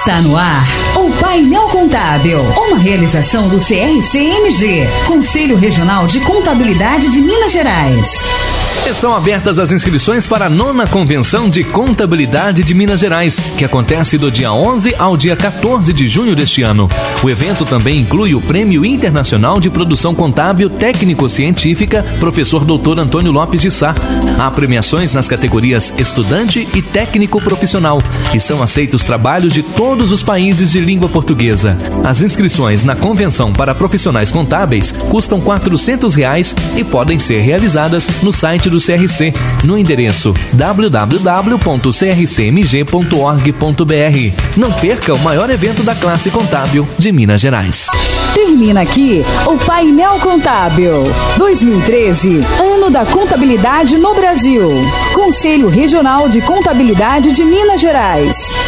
Está no ar o Painel Contábil, uma realização do CRC-MG, Conselho Regional de Contabilidade de Minas Gerais. Estão abertas as inscrições para a 9ª Convenção de Contabilidade de Minas Gerais, que acontece do dia 11 ao dia 14 de junho deste ano. O evento também inclui o Prêmio Internacional de Produção Contábil Técnico-Científica Professor Dr. Antônio Lopes de Sá. Há premiações nas categorias Estudante e Técnico Profissional, e são aceitos trabalhos de todos os países de língua portuguesa. As inscrições na convenção para profissionais contábeis custam R$ 400 e podem ser realizadas no site do CRC, no endereço www.crcmg.org.br. Não perca o maior evento da classe contábil de Minas Gerais. Termina aqui o Painel Contábil 2013, Ano da Contabilidade no Brasil. Conselho Regional de Contabilidade de Minas Gerais.